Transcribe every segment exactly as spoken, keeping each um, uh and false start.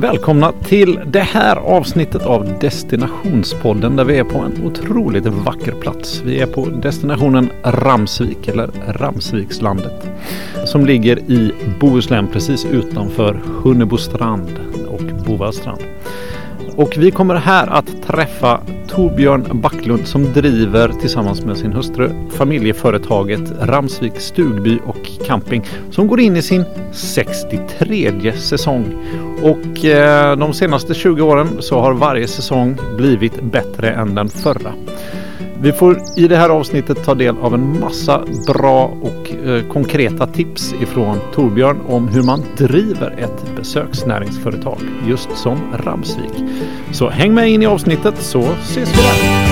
Välkomna till det här avsnittet av Destinationspodden där vi är på en otroligt vacker plats. Vi är på destinationen Ramsvik eller Ramsvikslandet som ligger i Bohuslän precis utanför Hunnebostrand och Bovallstrand. Och vi kommer här att träffa Torbjörn Backlund som driver tillsammans med sin hustru familjeföretaget Ramsvik Stugby och Camping som går in i sin sextiotredje säsong. Och eh, de senaste tjugo åren så har varje säsong blivit bättre än den förra. Vi får i det här avsnittet ta del av en massa bra och eh, konkreta tips ifrån Torbjörn om hur man driver ett besöksnäringsföretag just som Ramsvik. Så häng med in i avsnittet så ses vi där.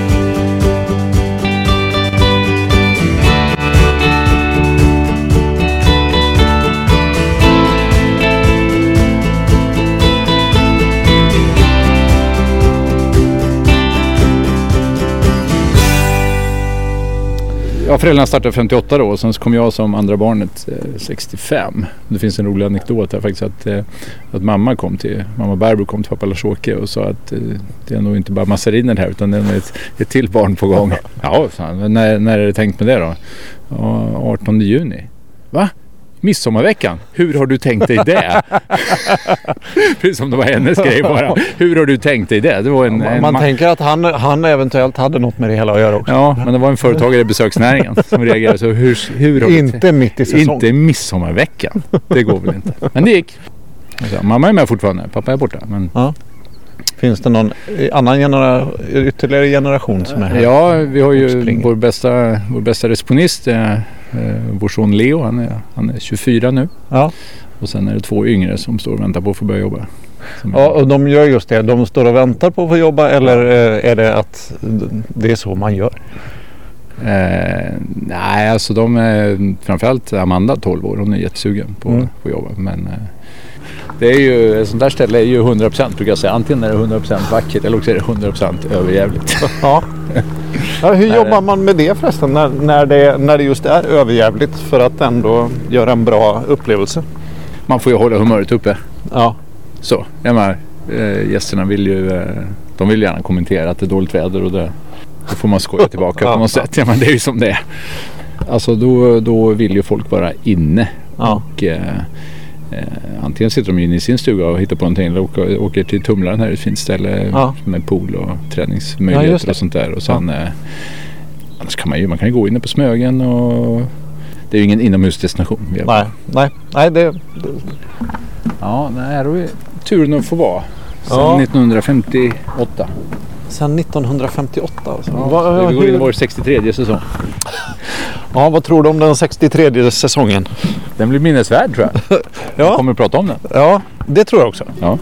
Ja, föräldrarna startade femtioåtta då och sen så kom jag som andra barnet eh, sextiofem. Det finns en rolig anekdot här faktiskt att, eh, att mamma kom till, mamma Barbro kom till pappa Lars-Åke och sa att eh, det är nog inte bara massariner här utan det är ett, ett till barn på gång. Ja, fan, när, när är det tänkt med det då? Ja, artonde juni. Va? Midsommarveckan? Hur har du tänkt dig det? Precis som det var hennes grej bara. Hur har du tänkt dig det? Det var en, man man ma- tänker att han, han eventuellt hade något med det hela att göra också. Ja, men det var en företagare i besöksnäringen som reagerade så. Hur, hur har inte du mitt i säsong. Inte midsommarveckan. Det går väl inte. Men det gick. Alltså, mamma är med fortfarande. Pappa är borta. Men... Ja. Finns det någon annan genera- ytterligare generation som är här? Ja, vi har ju vår bästa, vår bästa receptionist. Eh, vår son Leo, han är, han är tjugofyra nu. Ja. Och sen är det två yngre som står och väntar på att få börja jobba. Som ja, och de gör just det. De står och väntar på att få jobba eller är det att det är så man gör? Eh, nej, alltså de är framförallt Amanda, tolv år. Hon är jättesugen på mm. att få jobba. Men eh, det är ju, ett sånt där ställe är ju hundra procent brukar jag säga. Antingen är det hundra procent vackert eller också är det hundra procent överjävligt. Ja. Ja, hur jobbar man med det förresten när, när, det, när det just är överjävligt för att ändå göra en bra upplevelse? Man får ju hålla humöret uppe. Ja. Så, jag menar, äh, gästerna vill ju, äh, de vill gärna kommentera att det är dåligt väder och det, då får man skoja tillbaka på något sätt. Ja, men det är ju som det är. Alltså då, då vill ju folk vara inne. Ja. Och äh, Eh, antingen sitter de inne i sin stuga och hittar på någonting eller åker, åker till Tumlaren här, ett fint ställe ja. med pool och träningsmöjligheter ja, och sånt där och sen ja. eh, annars kan man ju man kan ju gå inne på Smögen och det är ju ingen inomhusdestination. Nej, nej, nej det, det... Ja, nej, då är turen att få vara sen ja. nittonhundrafemtioåtta. Sen nittonhundrafemtioåtta alltså. Ja, Va, vi går in i vår sextiotredje säsong. Ja, vad tror du om den sextiotredje säsongen? Den blir minnesvärd tror jag. Ja. Jag kommer att prata om den. Ja, det tror jag också. Ja.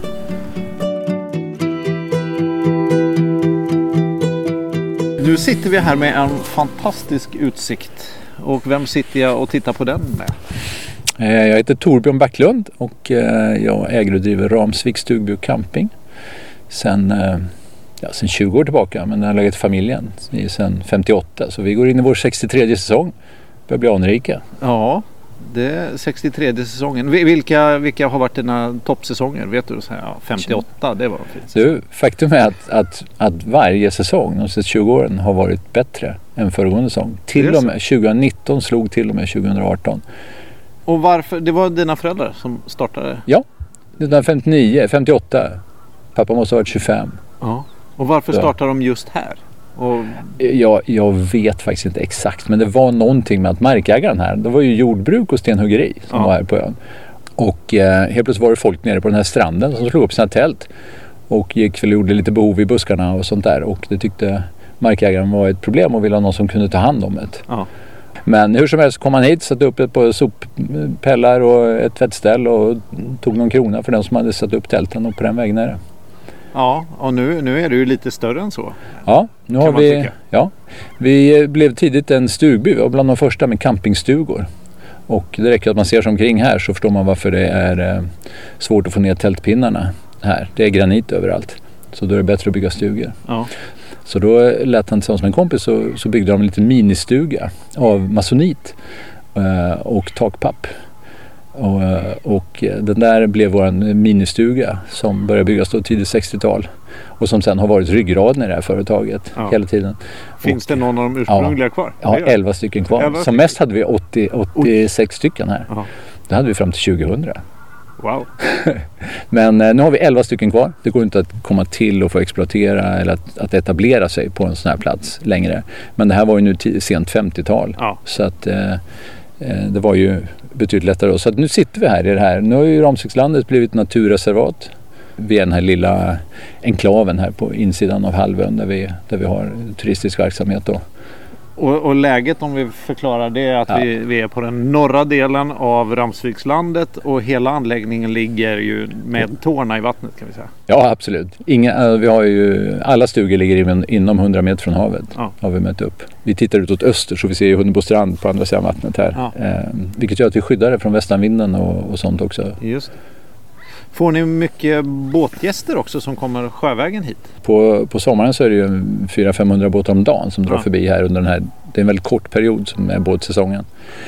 Nu sitter vi här med en fantastisk utsikt. Och vem sitter jag och tittar på den med? Jag heter Torbjörn Backlund och jag äger och driver Ramsvik Stugby och Camping. Sen, ja, sen tjugo år tillbaka, men jag har legat i familjen sen femtioåtta. Så vi går in i vår sextiotredje säsong. Börjar bli anrika. Ja, det är sextiotredje säsongen. Vilka, vilka har varit dina toppsäsonger? Vet du? Ja, femtioåtta, det var fint. Du, faktum är att, att, att varje säsong de senaste tjugo åren har varit bättre än föregående säsong. Till och med tjugonitton slog till och med tjugoarton. Och varför? Det var dina föräldrar som startade? Ja, nittonhundrafemtionio, femtioåtta. Pappa måste ha varit tjugofem. Ja. Och varför startade de just här? Och... Jag, jag vet faktiskt inte exakt, men det var någonting med att markägaren här, det var ju jordbruk och stenhuggeri som ja. var här på ön. Och eh, helt plötsligt var det folk nere på den här stranden som slog upp sina tält och gick väl gjorde lite behov i buskarna och sånt där. Och det tyckte markägaren var ett problem och ville ha någon som kunde ta hand om det. Ja. Men hur som helst kom han hit, satte upp ett par soppellar och ett tvättställ och tog någon krona för den som hade satt upp tälten och på den vägen är det. Ja, och nu, nu är det ju lite större än så. Ja, nu har vi, ja, vi blev tidigt en stugby och bland de första med campingstugor. Och det räcker att man ser sig omkring här så förstår man varför det är eh, svårt att få ner tältpinnarna här. Det är granit överallt, så då är det bättre att bygga stugor. Ja. Så då lät han tillsammans med en kompis så, så byggde de en liten ministuga av masonit eh, och takpapp. Och, och den där blev vår ministuga som började byggas då tidigt sextiotal och som sen har varit ryggraden i det här företaget ja. hela tiden. Finns och, det någon av de ursprungliga ja, kvar? Ja, elva stycken kvar. elva som mest hade vi åttio, åttiosex Oj. stycken här. Aha. Det hade vi fram till tjugohundra. Wow. Men eh, nu har vi elva stycken kvar. Det går inte att komma till och få exploatera eller att, att etablera sig på en sån här plats längre. Men det här var ju nu t- sent femtiotal. Ja. Så att eh, det var ju betydligt lättare då. Så att nu sitter vi här i det här. Nu har ju Ramsvikslandet blivit naturreservat. Vi är den här lilla enklaven här på insidan av halvön där vi, där vi har turistisk verksamhet då. Och, och läget, om vi förklarar det, är att ja. vi, vi är på den norra delen av Ramsvikslandet och hela anläggningen ligger ju med tårna i vattnet, kan vi säga. Ja, absolut. Inga, vi har ju, alla stugor ligger inom hundra meter från havet. Ja. Har vi mätt upp. Vi tittar ut åt öster så vi ser Hunnebostrand på andra sidan vattnet här. Ja. Eh, vilket gör att vi skyddar det från västanvinden och, och sånt också. Just. Får ni mycket båtgäster också som kommer sjövägen hit? På, på sommaren så är det ju fyra till femhundra båtar om dagen som drar ja. förbi här under den här. Det är en väldigt kort period som är båtsäsongen.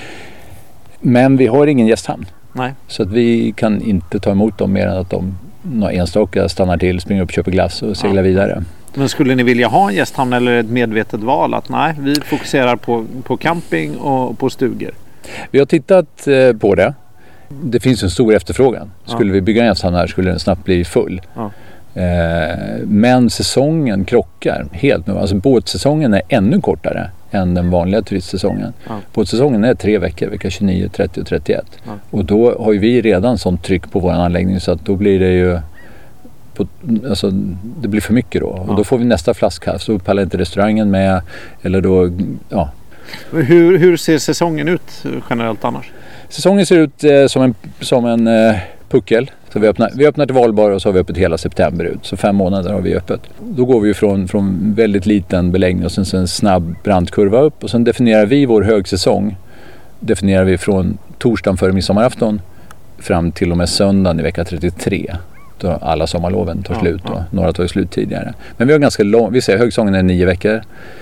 Men vi har ingen gästhamn. Nej. Så att vi kan inte ta emot dem mer än att de några enstaka stannar till, springer upp, köper glass och seglar ja. vidare. Men skulle ni vilja ha en gästhamn eller ett medvetet val att nej, vi fokuserar på, på camping och på stugor? Vi har tittat eh, på det. Det finns en stor efterfrågan. Skulle ja. vi bygga en gästhamn här skulle den snabbt bli full. Ja. Eh, men säsongen krockar helt nu. Alltså båtsäsongen är ännu kortare än den vanliga turistsäsongen. Ja. Båtsäsongen är tre veckor, vecka tjugonio, trettio och trettioett. Ja. Och då har ju vi redan sånt tryck på vår anläggning så att då blir det ju på, alltså, det blir för mycket då. Ja. Och då får vi nästa flaskhals. Då pallar inte restaurangen med eller då, ja. Hur, hur ser säsongen ut generellt annars? Säsongen ser ut eh, som en, som en eh, puckel. Så vi öppnar, vi öppnar till valbar och så har vi öppet hela september ut. Så fem månader har vi öppet. Då går vi från, från väldigt liten beläggning och sen så en snabb brantkurva upp. Och sen definierar vi vår högsäsong. Definierar vi från torsdagen före midsommarafton fram till och med söndagen i vecka trettiotre. Då alla sommarloven tar ja, slut och ja. några tar slut tidigare. Men vi har ganska lång, vi säger högsäsongen är nio veckor.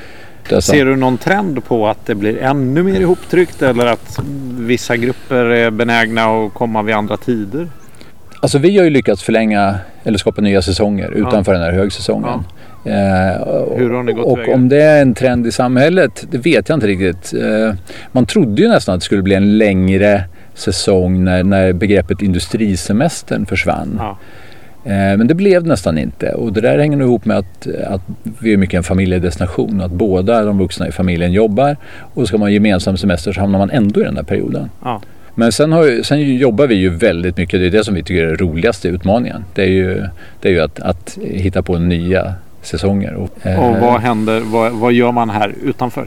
Ser du någon trend på att det blir ännu mer ihoptryckt eller att vissa grupper är benägna att komma vid andra tider? Alltså vi har ju lyckats förlänga eller skapa nya säsonger utanför ja. den här högsäsongen. Ja. Eh, Hur har ni gått och vägen? Om det är en trend i samhället, det vet jag inte riktigt. Eh, man trodde ju nästan att det skulle bli en längre säsong när, när begreppet industrisemestern försvann. Ja. Men det blev nästan inte och det där hänger nog ihop med att, att vi är mycket en familjedestination, att båda de vuxna i familjen jobbar och ska man ha gemensam semester så hamnar man ändå i den där perioden. Ja. Men sen, har, sen jobbar vi ju väldigt mycket, det är det som vi tycker är det roligaste utmaningen. Det är ju, det är ju att, att hitta på nya säsonger. Och, och vad händer, vad, vad gör man här utanför?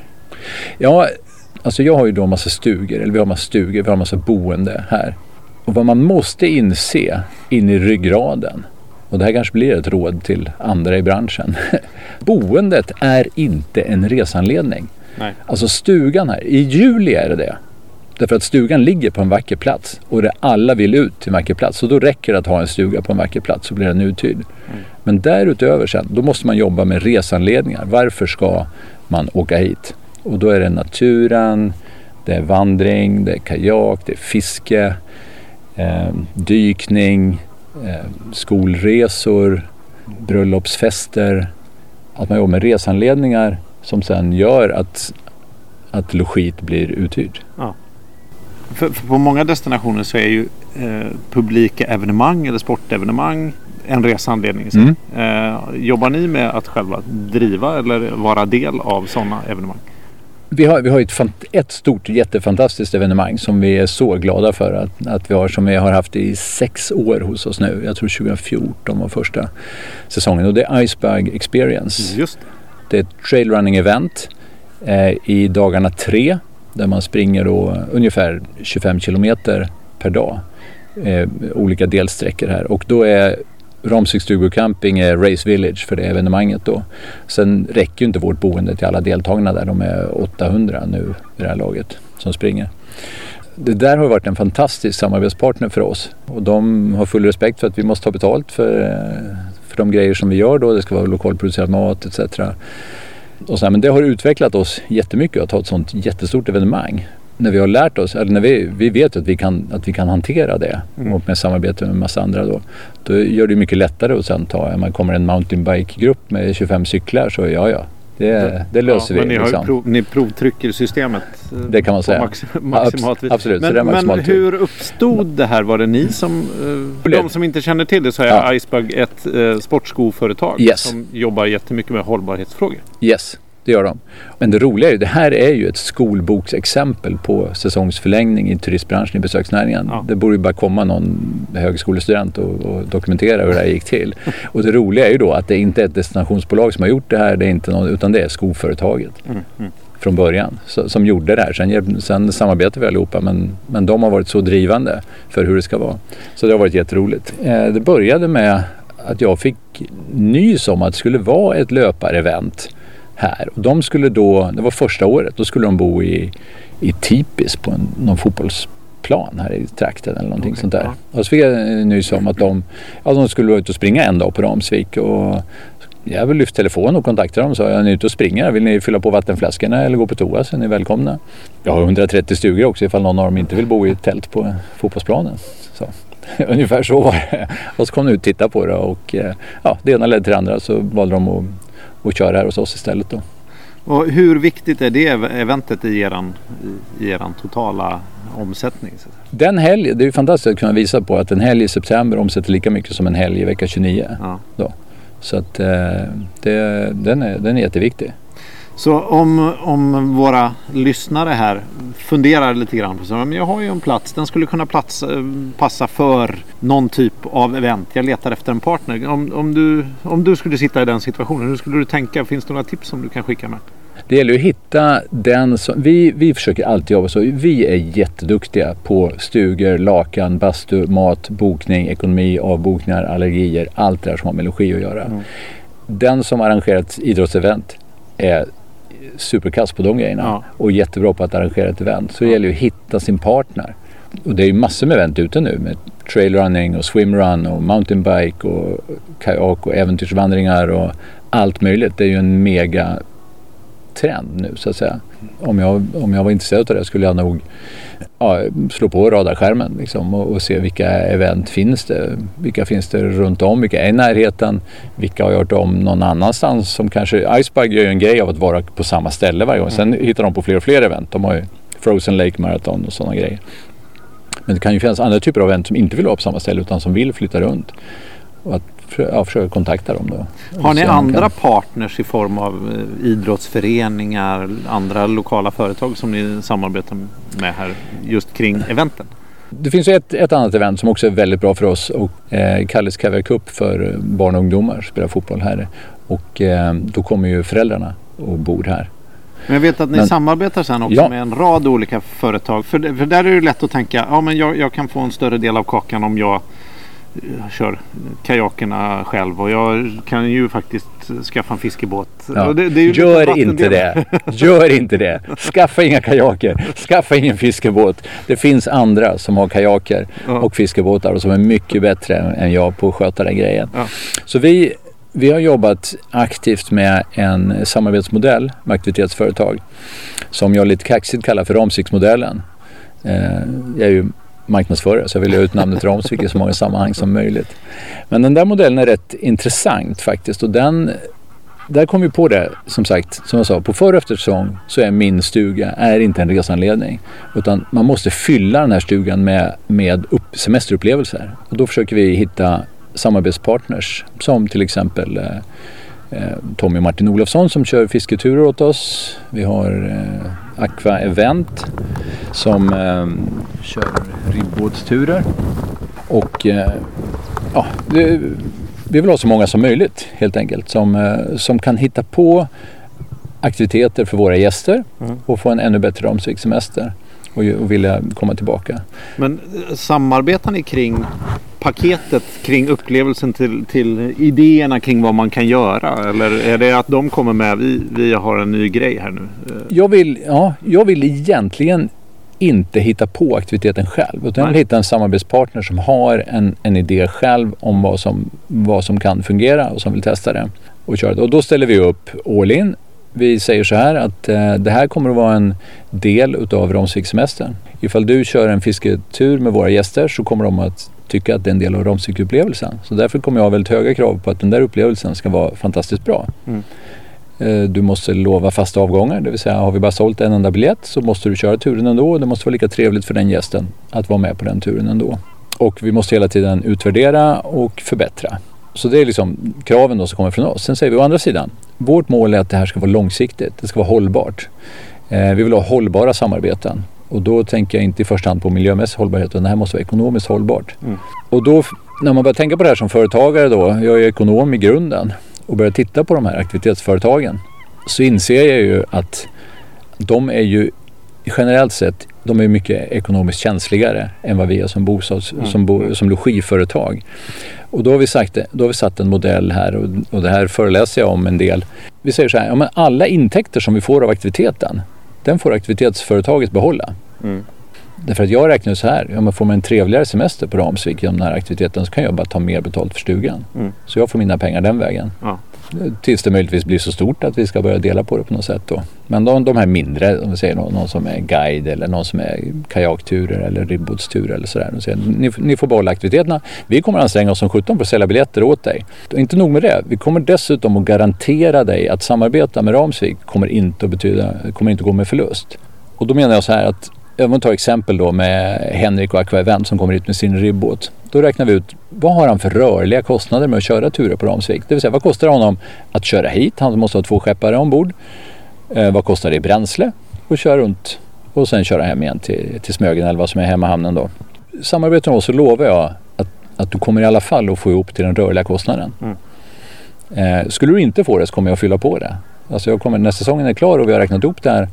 Ja, alltså jag har ju då massa stugor, eller vi har massa stugor, vi har massa boende här. Och vad man måste inse in i ryggraden, och det här kanske blir ett råd till andra i branschen. Boendet är inte en resanledning. Nej. Alltså stugan här, i juli är det det. Därför att stugan ligger på en vacker plats och det alla vill ut till en vacker plats. Och då räcker det att ha en stuga på en vacker plats så blir den uthyrd. Mm. Men därutöver sen, då måste man jobba med resanledningar. Varför ska man åka hit? Och då är det naturen, det är vandring, det är kajak, det är fiske. Eh, dykning, eh, skolresor, bröllopsfester, att man jobbar med resanledningar som sen gör att, att logit blir uthyrd. Ja. För, för på många destinationer så är ju eh, publika evenemang eller sportevenemang en resanledning. Mm. Eh, jobbar ni med att själva driva eller vara del av sådana evenemang? Vi har, vi har ett, ett stort jättefantastiskt evenemang som vi är så glada för att, att vi har, som vi har haft i sex år hos oss nu. Jag tror tjugohundrafjorton var första säsongen och det är Iceberg Experience. Just det. Det är ett trailrunning event eh, i dagarna tre där man springer då ungefär tjugofem kilometer per dag. Eh, olika delsträckor här och då är Ramsviksstugor Camping är Race Village för det evenemanget då. Sen räcker ju inte vårt boende till alla deltagarna där. De är åttahundra nu i det här laget som springer. Det där har varit en fantastisk samarbetspartner för oss. Och de har full respekt för att vi måste ta betalt för, för de grejer som vi gör då. Det ska vara lokalproducerad mat et cetera. Och så här, men det har utvecklat oss jättemycket att ha ett sånt jättestort evenemang när vi har lärt oss, eller när vi, vi vet att vi kan, att vi kan hantera det mm. och med samarbete med en massa andra då, då gör det mycket lättare att sen ta, om man kommer en mountainbike-grupp med tjugofem cyklar så ja ja, det, det löser ja, vi. Men ni, liksom. har prov, ni provtrycker systemet det kan man säga. Maxim, maximalt vis. Absolut. Men, så det är men hur uppstod det här? Var det ni som, uh, de som inte känner till det så är ja. Icebug ett uh, sportskoföretag yes. som jobbar jättemycket med hållbarhetsfrågor. Yes. Det gör de. Men det roliga är ju, det här är ju ett skolboksexempel på säsongsförlängning i turistbranschen, i besöksnäringen. Ja. Det borde ju bara komma någon högskolestudent och, och dokumentera hur det här gick till. Och det roliga är ju då att det inte är ett destinationsbolag som har gjort det här, det är inte någon, utan det är skoföretaget. Mm, mm. Från början, så, som gjorde det här. Sen, sen samarbetar vi allihopa, men, men de har varit så drivande för hur det ska vara. Så det har varit jätteroligt. Eh, det började med att jag fick nys om att det skulle vara ett löparevent här. Och de skulle då, det var första året, då skulle de bo i, i Tipis på en, någon fotbollsplan här i trakten eller någonting okay, sånt där. Ja. Och så fick jag nys om att de, ja, de skulle vara ute och springa en dag på Ramsvik och jag vill lyfta telefon och kontakta dem, så jag är ute och springer. Vill ni fylla på vattenflaskorna eller gå på toa så är ni välkomna. Jag har hundratrettio stugor också ifall någon av dem inte vill bo i ett tält på fotbollsplanen. Så. Ungefär så var det. Och så kom de ut och tittade på det och ja, det ena ledde till det andra, så valde de att och köra här hos oss istället då. Och hur viktigt är det eventet i eran, i eran totala omsättning? Den helg, det är ju fantastiskt att kunna visa på att en helg i september omsätter lika mycket som en helg i vecka tjugonio. Ja. Då. Så att det, den, är, den är jätteviktig. Så om, om våra lyssnare här funderar lite grann på så, men jag har ju en plats, den skulle kunna plats, passa för någon typ av event. Jag letar efter en partner. Om, om, du, om du skulle sitta i den situationen, hur skulle du tänka? Finns det några tips som du kan skicka med? Det gäller att hitta den som, vi, vi försöker alltid jobba så. Vi är jätteduktiga på stugor, lakan, bastu, mat, bokning, ekonomi, avbokningar, allergier, allt det där som har med logi att göra. Mm. Den som arrangerar ett idrottsevent är superkass på de grejerna ja. Och jättebra på att arrangera ett event. Så det gäller ju att hitta sin partner. Och det är ju massor med event ute nu med trailrunning och swimrun och mountainbike och kajak och äventyrsvandringar och allt möjligt. Det är ju en mega trend nu så att säga. Om jag, om jag var intresserad av det skulle jag nog ja, slå på radarskärmen liksom, och, och se vilka event finns det. Vilka finns det runt om, vilka är i närheten, vilka har jag hört om någon annanstans som kanske, Icebug gör ju en grej av att vara på samma ställe varje gång. Sen hittar de på fler och fler event. De har ju Frozen Lake Marathon och sådana grejer. Men det kan ju finnas andra typer av event som inte vill vara på samma ställe utan som vill flytta runt. Och att ja, försöka kontakta dem då. Har ni andra kan... partners i form av idrottsföreningar, andra lokala företag som ni samarbetar med här just kring eventen? Det finns ett, ett annat event som också är väldigt bra för oss och eh, kallas Caviar Cup för barn och ungdomar spelar fotboll här och eh, då kommer ju föräldrarna och bor här. Men jag vet att ni men, samarbetar sen också ja. Med en rad olika företag. För, för där är det lätt att tänka, ja men jag, jag kan få en större del av kakan om jag kör kajakerna själv och jag kan ju faktiskt skaffa en fiskebåt. Ja. Och det, det är ju Gör inte det. Gör inte det. Skaffa inga kajaker. Skaffa ingen fiskebåt. Det finns andra som har kajaker ja. Och fiskebåtar och som är mycket bättre än jag på att sköta den grejen. Ja. Så vi, vi har jobbat aktivt med en samarbetsmodell med aktivitetsföretag som jag lite kaxigt kallar för Ramsviksmodellen. Jag är ju marknadsförare så jag vill ha ut namnet Ramsvik i så många sammanhang som möjligt. Men den där modellen är rätt intressant faktiskt och den, där kom vi på det som sagt, som jag sa, på för- och eftersäsong så är min stuga är inte en resanledning utan man måste fylla den här stugan med, med upp, semesterupplevelser och då försöker vi hitta samarbetspartners som till exempel eh, Tommy och Martin Olofsson som kör fisketurer åt oss. Vi har eh, Aqua Event som eh, kör ribbåtsturer och eh, ja, det, vi vill ha så många som möjligt helt enkelt som, eh, som kan hitta på aktiviteter för våra gäster mm. och få en ännu bättre Ramsvikssemester och, och vilja komma tillbaka. Men samarbetar ni kring paketet kring upplevelsen till, till idéerna kring vad man kan göra eller är det att de kommer med vi, vi har en ny grej här nu? Jag vill, ja, jag vill egentligen inte hitta på aktiviteten själv utan jag vill hitta en samarbetspartner som har en, en idé själv om vad som, vad som kan fungera och som vill testa det och köra det. Och då ställer vi upp all in Vi säger så här att eh, det här kommer att vara en del utav Romsvikssemestern. Ifall du kör en fisketur med våra gäster så kommer de att tycka att det är en del av Romsvikupplevelsen. Så därför kommer jag ha väldigt höga krav på att den där upplevelsen ska vara fantastiskt bra. Mm. Eh, du måste lova fasta avgångar, det vill säga har vi bara sålt en enda biljett så måste du köra turen ändå och det måste vara lika trevligt för den gästen att vara med på den turen ändå. Och vi måste hela tiden utvärdera och förbättra. Så det är liksom kraven då som kommer från oss. Sen säger vi å andra sidan, vårt mål är att det här ska vara långsiktigt. Det ska vara hållbart. Eh, vi vill ha hållbara samarbeten. Och då tänker jag inte i första hand på miljömässig hållbarhet, utan det här måste vara ekonomiskt hållbart. Mm. Och då, när man börjar tänka på det här som företagare då, jag är ekonom i grunden, och börjar titta på de här aktivitetsföretagen, så inser jag ju att de är ju generellt sett, de är mycket ekonomiskt känsligare än vad vi är som bostads, mm. som, bo, som logiföretag. Och då har vi sagt det, då har vi satt en modell här och, och det här föreläser jag om en del. Vi säger så här, ja, men alla intäkter som vi får av aktiviteten, den får aktivitetsföretaget behålla. Mm. Därför att jag räknar så här, om man får en trevligare semester på Ramsvik genom den här aktiviteten så kan jag bara ta mer betalt för stugan. Mm. Så jag får mina pengar den vägen. Ja. Tills det möjligtvis blir så stort att vi ska börja dela på det på något sätt då. Men de, de här mindre, om vi säger någon, någon som är guide eller någon som är kajakturer eller ribbåtsturer eller sådär. Säger, ni, ni får behålla aktiviteterna. Vi kommer anstränga oss som sjutton för att sälja biljetter åt dig. Och inte nog med det, vi kommer dessutom att garantera dig att samarbeta med Ramsvik kommer inte att betyda, kommer inte att gå med förlust. Och då menar jag så här att jag vill ta exempel då med Henrik och Aqua Event som kommer hit med sin ribbåt. Då räknar vi ut, vad har han för rörliga kostnader med att köra turer på Ramsvik? Det vill säga, vad kostar det honom att köra hit? Han måste ha två skeppare ombord. Eh, vad kostar det i bränsle? Och köra runt och sen köra hem igen till, till Smögen eller vad som är hemmahamnen då. Samarbetar med oss så lovar jag att, att du kommer i alla fall att få ihop till den rörliga kostnaden. Mm. Eh, skulle du inte få det så kommer jag fylla på det. Alltså jag kommer, när säsongen är klar och vi har räknat upp det här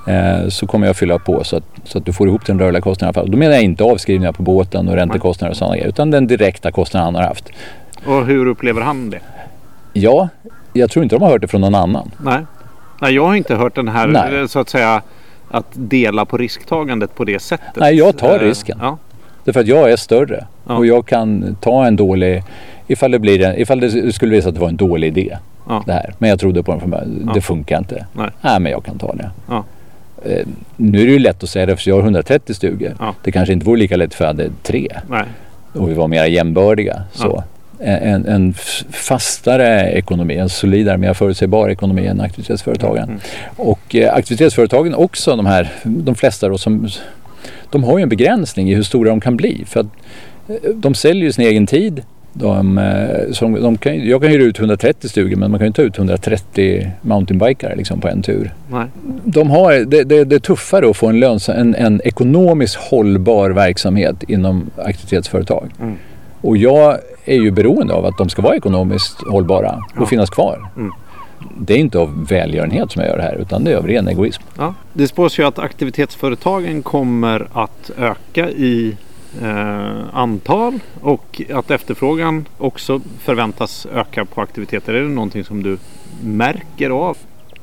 så kommer jag fylla på så att, så att du får ihop den rörliga kostnaden i alla fall. Då menar jag inte avskrivningar på båten och räntekostnader och sådana grejer, utan den direkta kostnaden han har haft. Och hur upplever han det? Ja, jag tror inte de har hört det från någon annan. Nej, Nej jag har inte hört den här, Nej. så att säga, att dela på risktagandet på det sättet. Nej, jag tar risken. Ja. Därför att jag är större ja. och jag kan ta en dålig, ifall det, blir en, ifall det skulle visa att det var en dålig idé. Ja. Det här. Men jag trodde på den från början. Ja. Det funkar inte. Nej. Nej, men jag kan ta det. Ja. Eh, nu är det ju lätt att säga det för jag har hundratrettio stugor. Ja. Det kanske inte vore lika lätt för jag hade tre. Nej. Och vi var mer jämbördiga. Så. Ja. En, en fastare ekonomi, en solidare, mer förutsägbar ekonomi än aktivitetsföretagen. Mm. Och eh, aktivitetsföretagen också, de här, de flesta då, som, de har ju en begränsning i hur stora de kan bli. För att eh, de säljer ju sin egen tid. De, som, de kan, jag kan hyra ut hundratrettio stugor men man kan ju ta ut hundratrettio mountainbikare liksom på en tur. Nej. De har, det, det, det är tuffare att få en, lönsam, en, en ekonomiskt hållbar verksamhet inom aktivitetsföretag. Mm. Och jag är ju beroende av att de ska vara ekonomiskt hållbara och ja. finnas kvar. Mm. Det är inte av välgörenhet som jag gör det här utan det är av ren egoism. Ja. Det spås ju att aktivitetsföretagen kommer att öka i Eh, antal och att efterfrågan också förväntas öka på aktiviteter. Är det någonting som du märker av?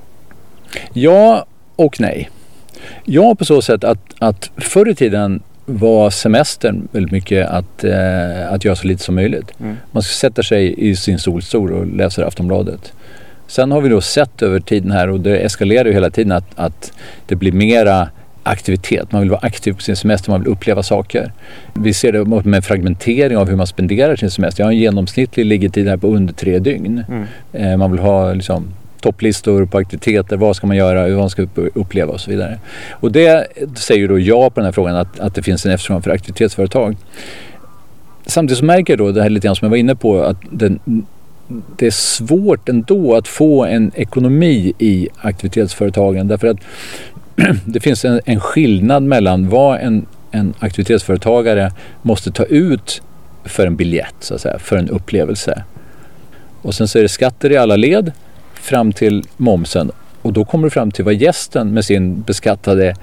Ja och nej. Ja på så sätt att, att förr i tiden var semestern väldigt mycket att, eh, att göra så lite som möjligt. Mm. Man sätter sig i sin solstol och läser Aftonbladet. Sen har vi då sett över tiden här och det eskalerar ju hela tiden att, att det blir mera aktivitet. Man vill vara aktiv på sin semester, man vill uppleva saker. Vi ser det med fragmentering av hur man spenderar sin semester. Jag har en genomsnittlig liggetid här på under tre dygn. Mm. Eh, man vill ha liksom, topplistor på aktiviteter, vad ska man göra, hur man ska uppleva och så vidare. Och det säger då ja på den här frågan att, att det finns en efterfrågan för aktivitetsföretag. Samtidigt så märker jag då det här lite grann som jag var inne på att den, det är svårt ändå att få en ekonomi i aktivitetsföretagen därför att det finns en, en skillnad mellan vad en, en aktivitetsföretagare måste ta ut för en biljett, så att säga, för en upplevelse. Och sen så är det skatter i alla led fram till momsen. Och då kommer du fram till vad gästen med sin beskattade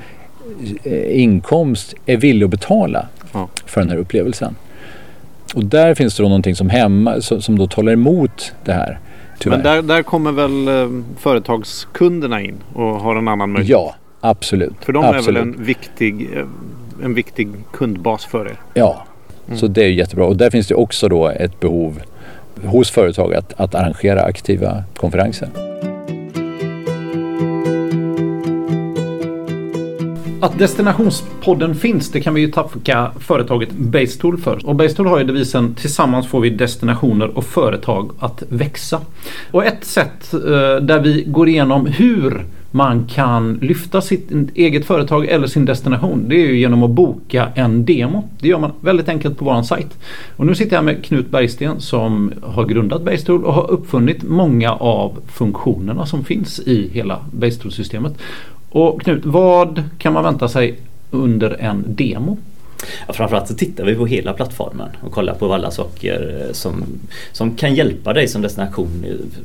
inkomst är villig att betala ja. för den här upplevelsen. Och där finns det då någonting som, hemma, som, som då talar emot det här. Tyvärr. Men där, där kommer väl eh, företagskunderna in och har en annan möjlighet? Ja. Absolut. För de Absolut. är väl en viktig, en viktig kundbas för er? Ja, mm. så det är jättebra. Och där finns det också då ett behov hos företag att, att arrangera aktiva konferenser. Att Destinationspodden finns, det kan vi ju tacka företaget Basetool för. Och Basetool har ju devisen tillsammans får vi destinationer och företag att växa. Och ett sätt eh, där vi går igenom hur man kan lyfta sitt eget företag eller sin destination, det är ju genom att boka en demo. Det gör man väldigt enkelt på vår sajt. Och nu sitter jag med Knut Bergsten som har grundat Basetool och har uppfunnit många av funktionerna som finns i hela Basetool-systemet. Och Knut, vad kan man vänta sig under en demo? Ja, framförallt så tittar vi på hela plattformen och kollar på alla saker som, som kan hjälpa dig som destination,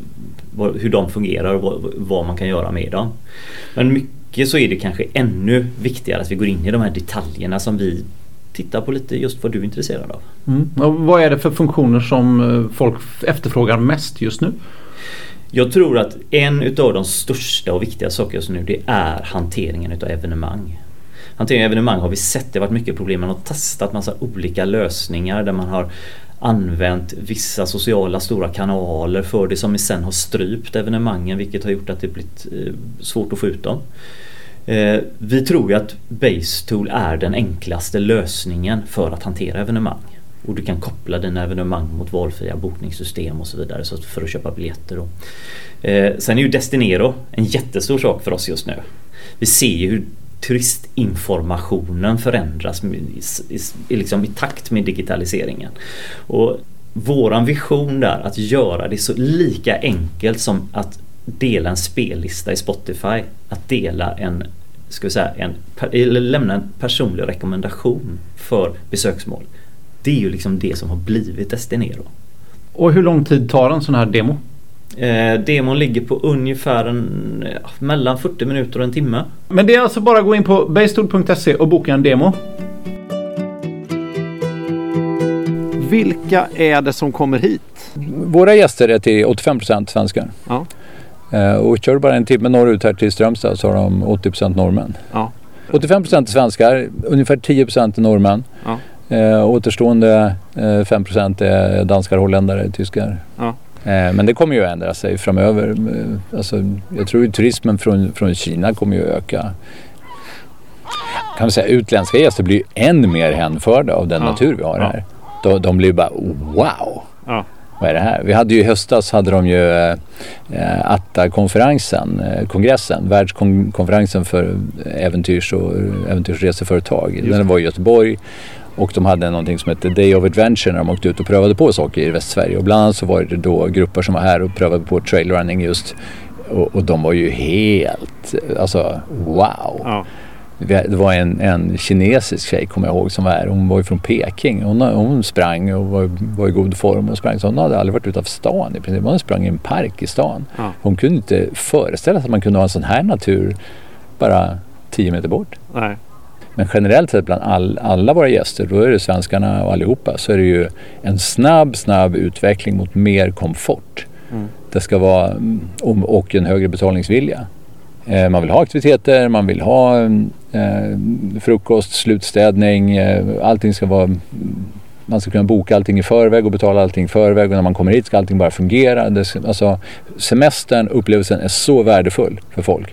hur de fungerar och vad, vad man kan göra med dem. Men mycket så är det kanske ännu viktigare att vi går in i de här detaljerna som vi tittar på lite just vad du är intresserad av. Mm. Och vad är det för funktioner som folk efterfrågar mest just nu? Jag tror att en utav de största och viktiga saker just nu, det är hanteringen utav evenemang. Hanteringen av evenemang har vi sett, det har varit mycket problem. Man har testat massa olika lösningar där man har använt vissa sociala stora kanaler för det som sen har strypt evenemangen, vilket har gjort att det blivit eh, svårt att få ut dem. Eh, vi tror ju att Basetool är den enklaste lösningen för att hantera evenemang. Och du kan koppla dina evenemang mot valfria bokningssystem och så vidare så för att köpa biljetter. Då. Eh, sen är ju Destinero en jättestor sak för oss just nu. Vi ser ju hur turistinformationen förändras i, i, i, liksom i takt med digitaliseringen. Och våran vision där att göra det så lika enkelt som att dela en spellista i Spotify, att dela en, ska vi säga, en, eller lämna en personlig rekommendation för besöksmål. Det är ju liksom det som har blivit Destinero. Och hur lång tid tar en sån här demo? Eh, demon ligger på ungefär en, ja, mellan fyrtio minuter och en timme. Men det är alltså bara att gå in på basetool punkt se och boka en demo. Vilka är det som kommer hit? Våra gäster är till åttiofem procent svenskar. Ja. Eh, och kör bara en timme norrut här till Strömstad så har de åttio procent norrmän. Ja. åttiofem procent svenskar, ungefär tio procent norrmän. Ja. Eh, återstående eh, fem procent är danskar, holländare, tyskar. Ja. Eh, men det kommer ju att ändra sig framöver. Eh, alltså, jag tror att turismen från, från Kina kommer ju att öka. Kan man säga, utländska gäster blir ju än mer hänförda av den ja. natur vi har här. Ja. De, de blir bara wow! Ja. Vad är det här? Vi hade ju i höstas hade de ju eh, A T T A-konferensen, eh, kongressen, världskonferensen för äventyrs- och äventyrsreseföretag. Den var i Göteborg. Och de hade någonting som hette Day of Adventure när de åkte ut och prövade på saker i Västsverige. Och bland annat så var det då grupper som var här och prövade på trailrunning just. Och, och de var ju helt, alltså wow. Ja. Det var en, en kinesisk tjej, kommer jag ihåg, som var här. Hon var ju från Peking. Hon, hon sprang och var, var i god form och sprang. Så hon hade aldrig varit utanför stan i princip. Hon sprang i en park i stan. Ja. Hon kunde inte föreställa sig att man kunde ha en sån här natur bara tio meter bort. Nej. Men generellt sett bland all, alla våra gäster, då är det svenskarna och allihopa, så är det ju en snabb, snabb utveckling mot mer komfort. Mm. Det ska vara, och en högre betalningsvilja. Eh, man vill ha aktiviteter, man vill ha eh, frukost, slutstädning, eh, allting ska vara, man ska kunna boka allting i förväg och betala allting i förväg, och när man kommer hit ska allting bara fungera. Det ska, alltså, semestern, upplevelsen är så värdefull för folk.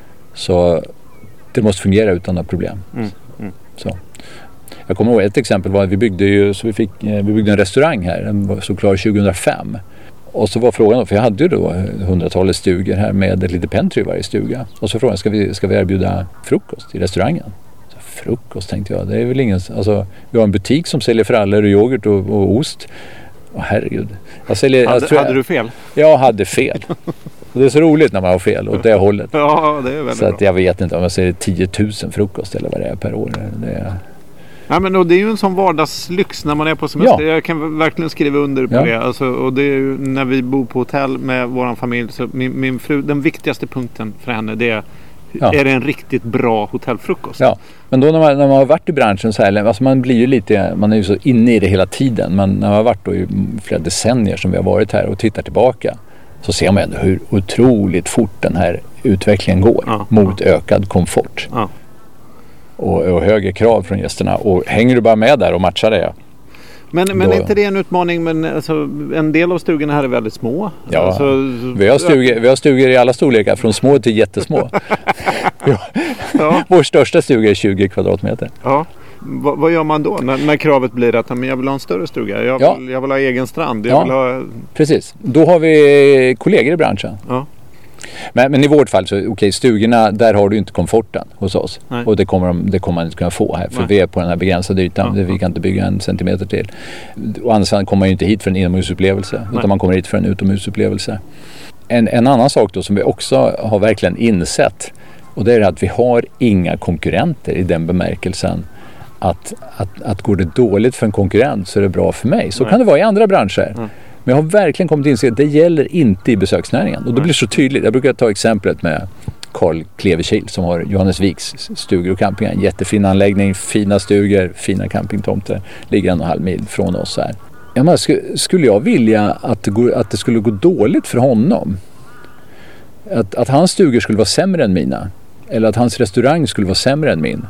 Så det måste fungera utan några problem. Mm. Mm. Så. Jag kommer ihåg ett exempel var att vi byggde ju, så vi fick, vi byggde en restaurang här, den var så klar tjugohundrafem. Och så var frågan, för jag hade ju då hundratalet stugor här med ett litet pentry i varje stuga. Och så frågade, ska vi, ska vi erbjuda frukost i restaurangen? Så frukost, tänkte jag, det är väl ingen, alltså vi har en butik som säljer frallor och yoghurt och, och ost. Åh herregud. Jag säljer, hade, jag tror jag, hade du fel? Jag hade fel. Och det är så roligt när man har fel åt det hållet. Ja, det är väldigt så att bra. Jag vet inte om jag säger tio tusen frukost eller vad det är per år. Det är... Ja, men och det är ju en sån vardagslyx när man är på semester. Ja. Jag kan verkligen skriva under på ja. det. Alltså, och det är ju när vi bor på hotell med våran familj. Så min, min fru, den viktigaste punkten för henne, det är ja. är det en riktigt bra hotellfrukost. Ja, men då när man, när man har varit i branschen så här, alltså man blir ju lite, man är ju så inne i det hela tiden. Men när man har varit då i flera decennier som vi har varit här och tittar tillbaka, så ser man ändå hur otroligt fort den här utvecklingen går ja. mot ja. ökad komfort. Ja. Och, och högre krav från gästerna. Och hänger du bara med där och matchar det. Men, men är inte det en utmaning? Men alltså, en del av stugorna här är väldigt små. Ja, alltså, vi, har stugor, vi har stugor i alla storlekar. Från små till jättesmå. Ja. Vår största stuga är tjugo kvadratmeter. Ja. V- vad gör man då när, när kravet blir att men jag vill ha en större stuga? Jag vill, ja. jag vill ha egen strand. Jag ja. vill ha... Precis. Då har vi kollegor i branschen. Ja. Men, men i vårt fall så, okej, okay, stugorna, där har du inte komforten hos oss. Nej. Och det kommer, de, det kommer man inte kunna få här. För Nej. vi är på den här begränsade ytan. Ja. Vi kan inte bygga en centimeter till. Och andra sidan kommer man ju inte hit för en inomhusupplevelse. Nej. Utan man kommer hit för en utomhusupplevelse. En, en annan sak då som vi också har verkligen insett. Och det är att vi har inga konkurrenter i den bemärkelsen. Att, att, att går det dåligt för en konkurrent så är det bra för mig. Så Nej. kan det vara i andra branscher. Mm. Men jag har verkligen kommit in och att det gäller inte i besöksnäringen. Och det blir så tydligt. Jag brukar ta exemplet med Carl Kleverkil som har Johannes Viks stugor och campingar. En jättefin anläggning, fina stugor, fina campingtomter. Ligger en och en halv mil från oss här. Ja, men skulle jag vilja att det, går, att det skulle gå dåligt för honom? Att, att hans stugor skulle vara sämre än mina? Eller att hans restaurang skulle vara sämre än min?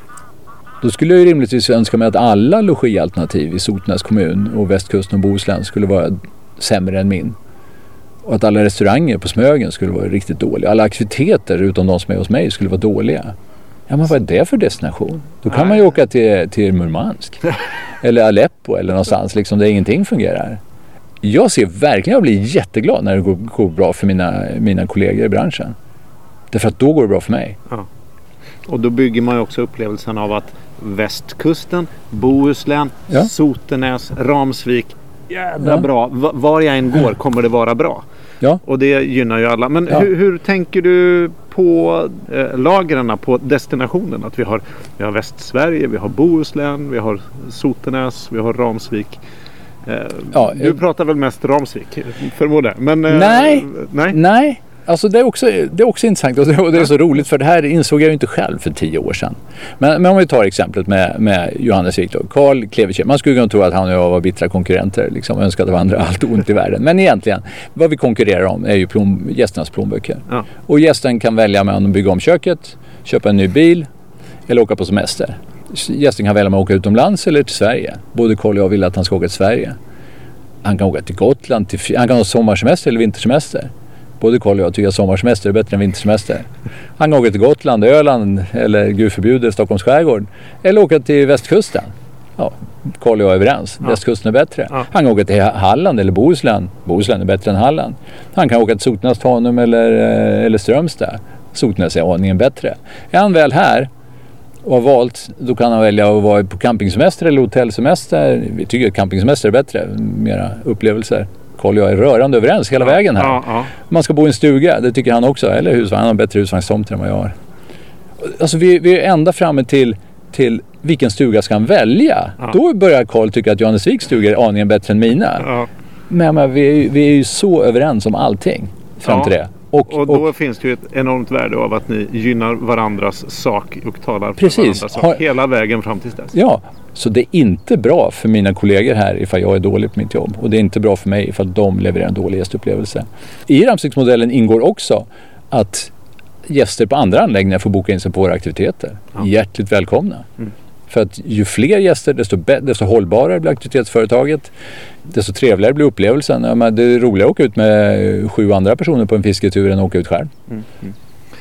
Då skulle jag rimligtvis önska mig att alla logialternativ i Sotenäs kommun och västkusten och Bohuslän skulle vara sämre än min. Och att alla restauranger på Smögen skulle vara riktigt dåliga. Alla aktiviteter utom de som är hos mig skulle vara dåliga. Ja, men vad är det för destination? Då kan Nej. man ju åka till, till Murmansk. Eller Aleppo eller någonstans liksom, där ingenting fungerar. Jag ser verkligen, jag blir jätteglad när det går, går bra för mina, mina kollegor i branschen. Därför att då går det bra för mig. Ja. Och då bygger man ju också upplevelsen av att västkusten, Bohuslän, ja. Sotenäs, Ramsvik, jävla ja. bra. V- var jag än går kommer det vara bra. Ja. Och det gynnar ju alla. Men ja. hur, hur tänker du på eh, lagren, på destinationen? Att vi har, vi har Västsverige, vi har Bohuslän, vi har Sotenäs, vi har Ramsvik. Eh, ja, du pratar väl mest Ramsvik, förmodar. Men eh, nej, nej, nej. Alltså det är också, det är också intressant och det, och det är så roligt för det här insåg jag ju inte själv för tio år sedan. Men, men om vi tar exemplet med, med Johannes Wik då, Carl Kleverkil. Man skulle kunna tro att han och jag var bittra konkurrenter, liksom önskade varandra allt ont i världen. Men egentligen, vad vi konkurrerar om är ju plom, gästernas plånböcker. Ja. Och gästen kan välja med att bygga om köket, köpa en ny bil eller åka på semester. Gästen kan välja med att åka utomlands eller till Sverige. Både Carl och jag vill att han ska åka till Sverige. Han kan åka till Gotland, till, han kan ha sommarsemester eller vintersemester. Både Carl och jag tycker att sommarsemester är bättre än vintersemester. Han kan åka till Gotland, Öland eller gud förbjuder Stockholms skärgård. Eller åka till västkusten. Ja, Carl och jag är överens. Ja. Västkusten är bättre. Ja. Han kan åka till Halland eller Bohuslän. Bohuslän är bättre än Halland. Han kan åka till Sotenäs, Tanum eller, eller Strömstad. Sotenäs är aningen bättre. Är han väl här och har valt, då kan han välja att vara på campingsemester eller hotellsemester. Vi tycker att campingsemester är bättre. Mera upplevelser. Carl och jag är rörande överens hela ja, vägen här. Ja, ja. Man ska bo i en stuga, det tycker han också. Eller husvagn, han har bättre husvagnstomt än vad jag har. Alltså vi, vi är ända framme till, till vilken stuga ska han välja. Ja. Då börjar Carl tycka att Johannes Viks stuga är aningen bättre än mina. Ja. Men, men vi, vi är ju så överens om allting fram ja. till det. Och, och då och, finns det ju ett enormt värde av att ni gynnar varandras sak och talar för precis, varandras sak har, hela vägen fram till dess. Ja, så det är inte bra för mina kollegor här ifall jag är dålig på mitt jobb. Och det är inte bra för mig ifall de levererar en dålig gästupplevelse. I Ramsviksmodellen ingår också att gäster på andra anläggningar får boka in sig på våra aktiviteter. Ja. Hjärtligt välkomna. Mm. För att ju fler gäster, desto, be- desto hållbarare blir aktivitetsföretaget. Desto trevligare blir upplevelsen. Ja, men det är roligare att åka ut med sju andra personer på en fisketur än att åka ut själv. Mm. Mm.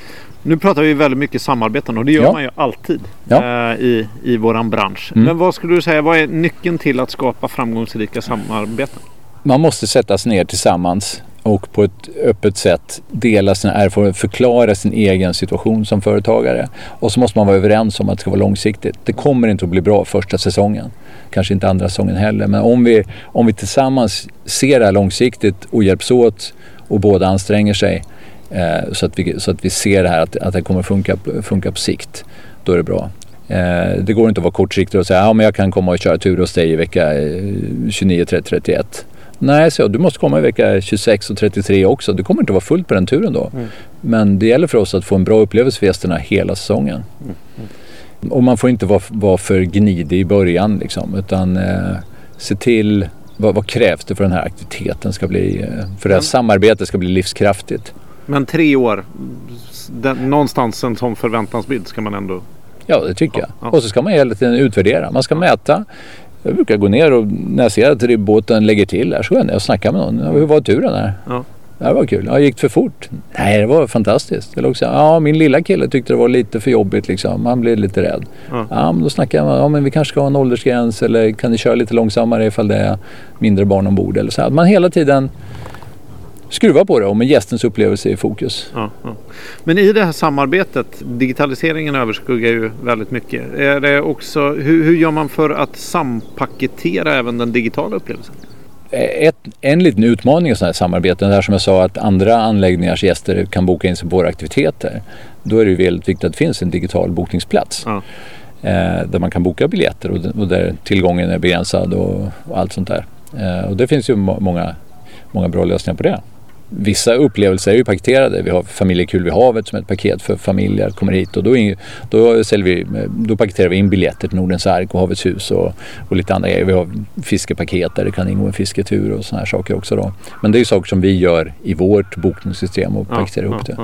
Nu pratar vi väldigt mycket samarbeten och det gör ja. man ju alltid ja. eh, i, i våran bransch. Mm. Men vad skulle du säga, vad är nyckeln till att skapa framgångsrika samarbeten? Man måste sättas ner tillsammans och på ett öppet sätt dela sina erfarenheter, förklara sin egen situation som företagare. Och så måste man vara överens om att det ska vara långsiktigt. Det kommer inte att bli bra första säsongen. Kanske inte andra säsongen heller. Men om vi, om vi tillsammans ser det här långsiktigt och hjälps åt och båda anstränger sig eh, så, att vi, så att vi ser det här att, att det kommer funka, funka på sikt, då är det bra. Eh, det går inte att vara kortsiktig och säga ja, men jag kan komma och köra tur hos dig i vecka tjugonio, trettio, trettioett. Nej, så du måste komma i vecka tjugosex och trettiotre också. Du kommer inte vara fullt på den turen då. Mm. Men det gäller för oss att få en bra upplevelse för gästerna hela säsongen. Mm. Mm. Och man får inte vara, vara för gnidig i början liksom, utan eh, se till vad, vad krävs det för den här aktiviteten ska bli, för det här mm. samarbetet ska bli livskraftigt. Men tre år, den, någonstans en sån förväntansbild ska man ändå... Ja, det tycker ja, jag. Ja. Och så ska man hela tiden utvärdera. Man ska mäta. Jag brukar gå ner och när jag ser att båten lägger till här så går jag ner och snackar med någon. Hur var turen här? Ja. Det var kul. Ja, gick för fort? Nej, det var fantastiskt. Eller också, ja, min lilla kille tyckte det var lite för jobbigt liksom. Han blev lite rädd. Ja, ja men då snackade jag, ja men vi kanske ska ha en åldersgräns eller kan ni köra lite långsammare ifall det är mindre barn ombord eller så. Att man hela tiden skruva på det och med gästens upplevelse i fokus. Ja, ja. Men i det här samarbetet, digitaliseringen överskuggar ju väldigt mycket. Är det också, hur, hur gör man för att sampaketera även den digitala upplevelsen? Ett, en liten utmaning i sådana här samarbeten, där som jag sa att andra anläggningars gäster kan boka in sig på våra aktiviteter. Då är det ju väldigt viktigt att det finns en digital bokningsplats. Ja. Eh, där man kan boka biljetter och, och där tillgången är begränsad och, och allt sånt där. Eh, och det finns ju må- många, många bra lösningar på det. Vissa upplevelser är ju paketerade. Vi har Familjekul vid havet som ett paket för familjer kommer hit och då, in, då, säljer vi, då paketerar vi in biljetter till Nordens Ark och Havets hus och, och lite andra grejer. Vi har fiskepaket där det kan ingå en fisketur och såna här saker också då. Men det är ju saker som vi gör i vårt bokningssystem och paketerar ja, ihop ja, det. Ja.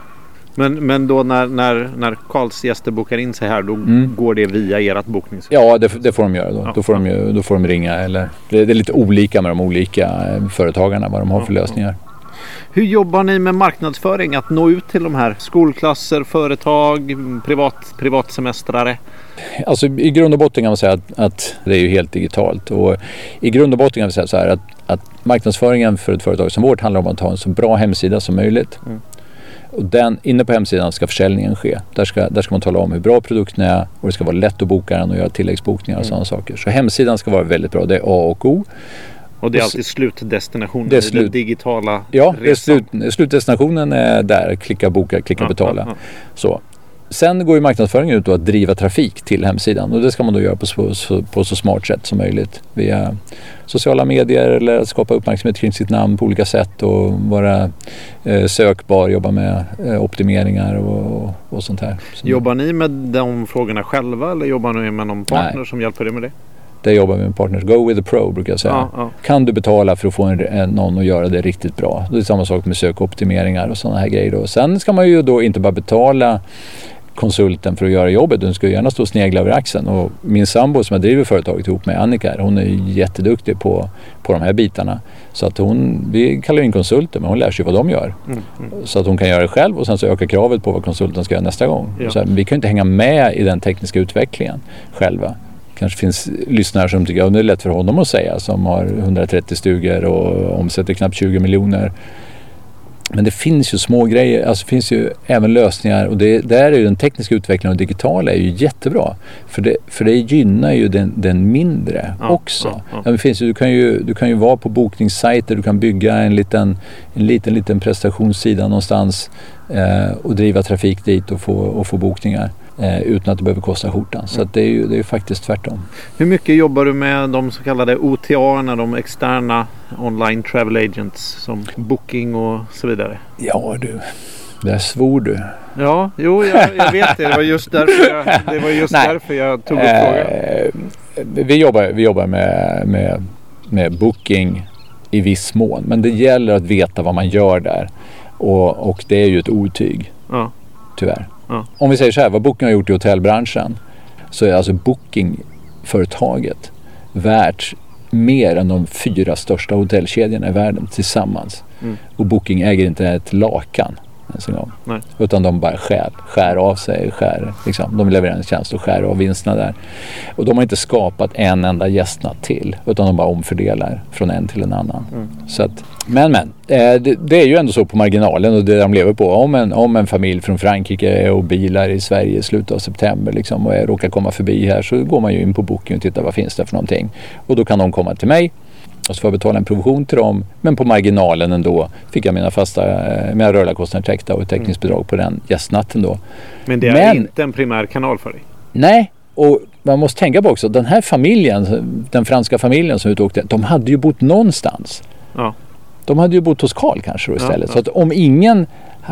Men, men då när, när, när Karls gäster bokar in sig här då mm. går det via ert bokningssystem? Ja, det, det får de göra då. Ja. Då, får de ju, då får de ringa. Eller, det, det är lite olika med de olika företagarna vad de har för ja, lösningar. Ja. Hur jobbar ni med marknadsföring? Att nå ut till de här skolklasser, företag, privat, privatsemestrare? Alltså i grund och botten kan man säga att, att det är ju helt digitalt. Och i grund och botten kan man säga så här att, att marknadsföringen för ett företag som vårt handlar om att ha en så bra hemsida som möjligt. Mm. Och den, inne på hemsidan ska försäljningen ske. Där ska, där ska man tala om hur bra produkten är och det ska vara lätt att boka den och göra tilläggsbokningar och mm. sådana saker. Så hemsidan ska vara väldigt bra. Det är A och O. Och det är alltid slutdestinationen, det är slut, den digitala ja, det är slut, slutdestinationen är där, klicka boka, klicka ja, betala. Ja, ja. Så. Sen går ju marknadsföringen ut att driva trafik till hemsidan och det ska man då göra på så, på så smart sätt som möjligt. Via sociala medier eller att skapa uppmärksamhet kring sitt namn på olika sätt och vara eh, sökbar, jobba med eh, optimeringar och, och sånt här. Så jobbar ni med de frågorna själva eller jobbar ni med någon partner Nej. som hjälper dig med det? Där jobbar vi med partners. Go with the pro brukar jag säga. Ja, ja. Kan du betala för att få en, någon att göra det riktigt bra? Det är samma sak med sökoptimeringar och sådana här grejer. Då. Sen ska man ju då inte bara betala konsulten för att göra jobbet. Du ska gärna stå och snegla över axeln. Och min sambo som jag driver företaget ihop med, Annika, hon är jätteduktig på, på de här bitarna. Så att hon, vi kallar in konsulter men hon lär sig vad de gör. Mm, mm. Så att hon kan göra det själv och sen så ökar kravet på vad konsulten ska göra nästa gång. Ja. Så här, vi kan inte hänga med i den tekniska utvecklingen själva. Kanske finns lyssnare som tycker att det är lätt för honom att säga som har hundratrettio stugor och omsätter knappt tjugo miljoner. Men det finns ju små grejer, alltså finns ju även lösningar och det, där är ju den tekniska utvecklingen och digitala är ju jättebra. För det, för det gynnar ju den, den mindre ja, också. Ja, ja. Ja, det finns ju, du, kan ju, du kan ju vara på bokningssajter, du kan bygga en liten, en liten, liten prestationssida någonstans eh, och driva trafik dit och få, och få bokningar. Eh, utan att det behöver kosta skjortan. Så att det är ju det är faktiskt tvärtom. Hur mycket jobbar du med de så kallade O T A-erna, de externa online travel agents som Booking och så vidare? Ja du, där svor du. Ja, jo jag, jag vet det. Det var just därför jag, det var just därför jag tog upp eh, frågan. Vi jobbar, vi jobbar med, med, med Booking i viss mån. Men det gäller att veta vad man gör där. Och, och det är ju ett otyg. Ja. Tyvärr. Ja. Om vi säger så här, vad Booking har gjort i hotellbranschen så är alltså Booking-företaget värt mer än de fyra största hotellkedjorna i världen tillsammans. Mm. Och Booking äger inte ett lakan ens en gång. Nej. Utan de bara skär, skär av sig, skär, liksom. De levererar en tjänst och skär av vinsterna där. Och de har inte skapat en enda gästnatt till utan de bara omfördelar från en till en annan. Mm. Så att, men men, eh, det, det är ju ändå så på marginalen och det de lever på. Om en, om en familj från Frankrike är och bilar i Sverige i slutet av september liksom, och är, råkar komma förbi här så går man ju in på Booking och tittar vad finns det för någonting. Och då kan de komma till mig. Och så får jag betala en provision till dem. Men på marginalen ändå fick jag mina fasta, mina rörliga kostnader täckta och ett täckningsbidrag mm. på den gästnatten då. Men det är men, inte en primär kanal för dig? Nej, och man måste tänka på också. Den här familjen, den franska familjen som utåkte, de hade ju bott någonstans. Ja. De hade ju bott hos Karl kanske då istället. Ja, ja. Så att om ingen,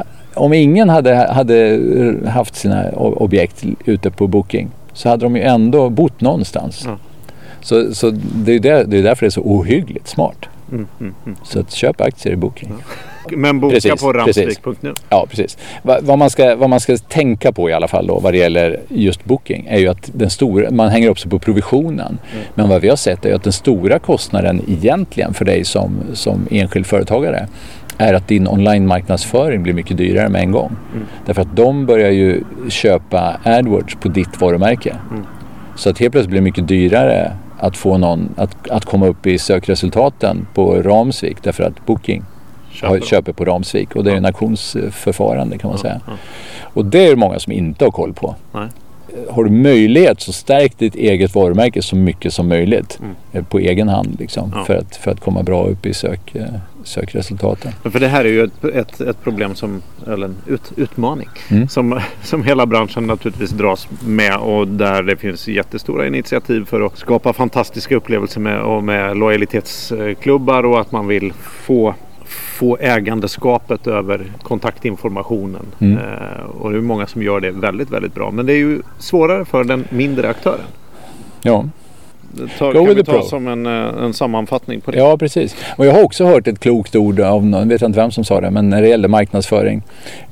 om ingen hade, hade haft sina objekt ute på Booking så hade de ju ändå bott någonstans. Ja. Så, så det, är där, det är därför det är så ohyggligt smart. Mm, mm, mm. Så att köpa aktier i Booking. Ja. Men boka precis, på ramsvik punkt nu. Ja, precis. Va, vad, man ska, vad man ska tänka på i alla fall då vad det gäller just Booking är ju att den stora, man hänger upp sig på provisionen. Mm. Men vad vi har sett är att den stora kostnaden egentligen för dig som, som enskild företagare är att din online-marknadsföring blir mycket dyrare med en gång. Mm. Därför att de börjar ju köpa AdWords på ditt varumärke. Mm. Så att helt plötsligt blir det mycket dyrare att få någon att, att komma upp i sökresultaten på Ramsvik, därför att Booking köper, köper på Ramsvik, och det är en auktionsförfarande kan man ja, säga. Ja. Och det är det många som inte har koll på. Nej. Har du möjlighet så stärk ditt eget varumärke så mycket som möjligt mm. på egen hand liksom, ja. för, att, för att komma bra upp i sök, sökresultaten. För det här är ju ett, ett, ett problem som, eller en ut, utmaning mm. som, som hela branschen naturligtvis dras med, och där det finns jättestora initiativ för att skapa fantastiska upplevelser med, och med lojalitetsklubbar, och att man vill få få ägandeskapet över kontaktinformationen. Mm. Eh, och det är många som gör det väldigt, väldigt bra. Men det är ju svårare för den mindre aktören. Ja. Det tar, kan vi ta som en, en sammanfattning på det. Ja, precis. Och jag har också hört ett klokt ord av någon, jag vet inte vem som sa det, men när det gäller marknadsföring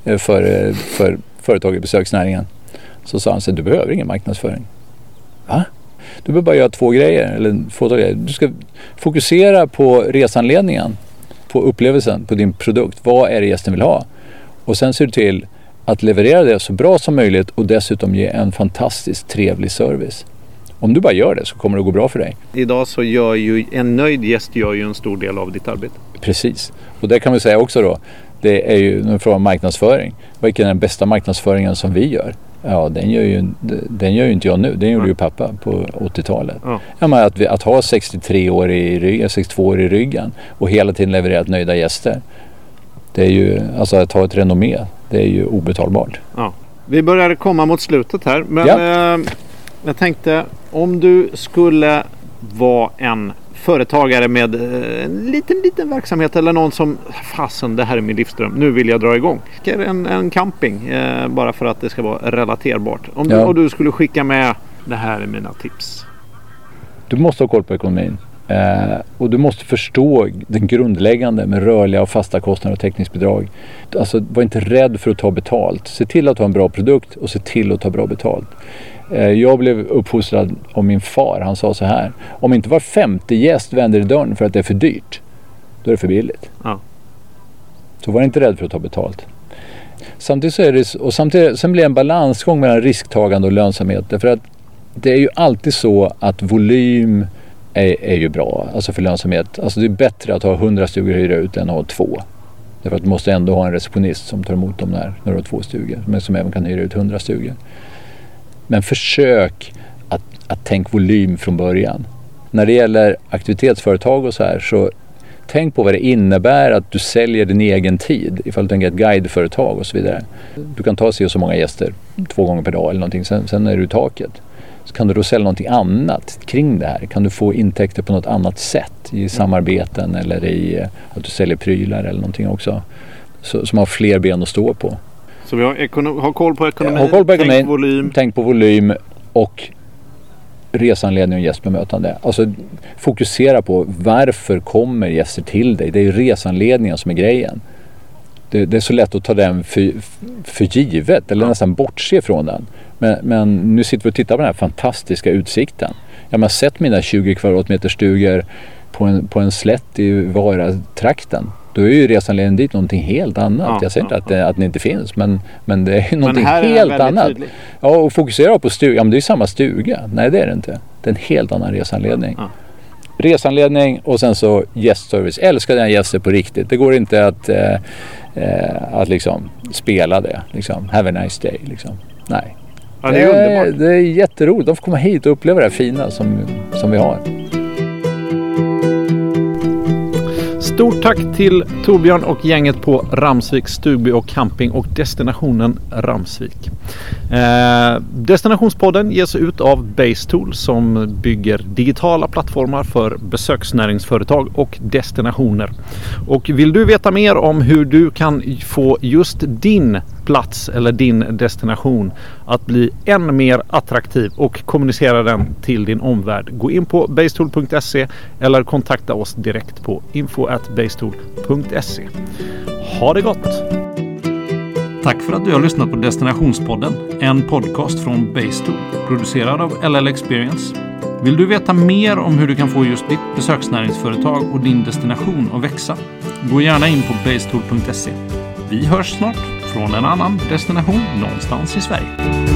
för, för företag i besöksnäringen, så sa han så: du behöver ingen marknadsföring. Va? Du behöver bara göra två grejer, eller två grejer. Du ska fokusera på resanledningen, på upplevelsen, på din produkt. Vad är det gästen vill ha? Och sen ser du till att leverera det så bra som möjligt och dessutom ge en fantastiskt trevlig service. Om du bara gör det så kommer det gå bra för dig. Idag så gör ju en nöjd gäst gör ju en stor del av ditt arbete. Precis. Och det kan vi säga också då. Det är ju en fråga om marknadsföring. Vilken är den bästa marknadsföringen som vi gör? Ja, den gör ju, den gör ju inte jag nu. Den gjorde ju pappa på åttiotalet. Ja. Ja, men att, vi, att ha sextiotre år i ryggen, sextiotvå år i ryggen och hela tiden levererat nöjda gäster. Det är ju, alltså att ha ett renommé, det är ju obetalbart. Ja. Vi börjar komma mot slutet här. Men ja. eh, jag tänkte, om du skulle vara en företagare med en liten, liten verksamhet, eller någon som, fasen, det här är min livsdröm, nu vill jag dra igång. En, en camping, eh, bara för att det ska vara relaterbart. Om du, ja. och du skulle skicka med, det här är mina tips. Du måste ha koll på ekonomin. Eh, och du måste förstå den grundläggande med rörliga och fasta kostnader och täckningsbidrag. Alltså, var inte rädd för att ta betalt. Se till att ha en bra produkt och se till att ta bra betalt. Jag blev uppfostrad av min far. Han sa så här: om inte var femte gäst vänder i dörren för att det är för dyrt, då är det för billigt. Ja. Så var inte rädd för att ta betalt. Samtidigt så är det, och samtidigt, sen blir det en balansgång mellan risktagande och lönsamhet. Därför att det är ju alltid så att volym är, är ju bra, alltså för lönsamhet. Alltså det är bättre att ha hundra stugor hyra ut än att ha två. Därför att du måste ändå ha en receptionist som tar emot dem när, när du har två stugor, men som även kan hyra ut hundra stugor. Men försök att, att tänka volym från början. När det gäller aktivitetsföretag och så här, så tänk på vad det innebär att du säljer din egen tid. Ifall du tänker ett guideföretag och så vidare. Du kan ta sig så många gäster två gånger per dag eller någonting. Sen, sen är du i taket. Så kan du då sälja någonting annat kring det här. Kan du få intäkter på något annat sätt i samarbeten eller i att du säljer prylar eller någonting också. Så, som har fler ben att stå på. Så vi har, ekonom- har koll på ekonomin, har koll på ekonomin, tänk volym. Tänk på volym och resanledning och gästbemötande. Alltså fokusera på varför kommer gäster till dig. Det är ju resanledningen som är grejen. Det, det är så lätt att ta den för, för givet eller ja. nästan bortse från den. Men, men nu sitter vi och tittar på den här fantastiska utsikten. Jag har sett mina tjugo kvadratmeter stugor på en, på en slätt i Vara-trakten. Då är ju resanledningen dit någonting helt annat. Ja, jag säger inte ja, att, det, att det inte finns, men, men det är någonting helt är annat. Tydlig. Ja, och fokusera på stuga. Ja, men det är ju samma stuga. Nej, det är det inte. Det är en helt annan resanledning. Ja. Resanledning och sen så gästservice. Älskar dina gäster på riktigt. Det går inte att, eh, eh, att liksom spela det. Liksom. Have a nice day. Liksom. Nej. Ja, det är det underbart. Är, det är jätteroligt. De får komma hit och uppleva det här fina som, som vi har. Stort tack till Torbjörn och gänget på Ramsvik Stugby och Camping och destinationen Ramsvik. Eh, Destinationspodden ges ut av Basetool som bygger digitala plattformar för besöksnäringsföretag och destinationer. Och vill du veta mer om hur du kan få just din plats eller din destination att bli än mer attraktiv och kommunicera den till din omvärld, gå in på basetool punkt se eller kontakta oss direkt på info at basetool punkt se. Ha det gott! Tack för att du har lyssnat på Destinationspodden, en podcast från Basetool, producerad av L L Experience. Vill du veta mer om hur du kan få just ditt besöksnäringsföretag och din destination att växa? Gå gärna in på basetour punkt se. Vi hörs snart från en annan destination någonstans i Sverige.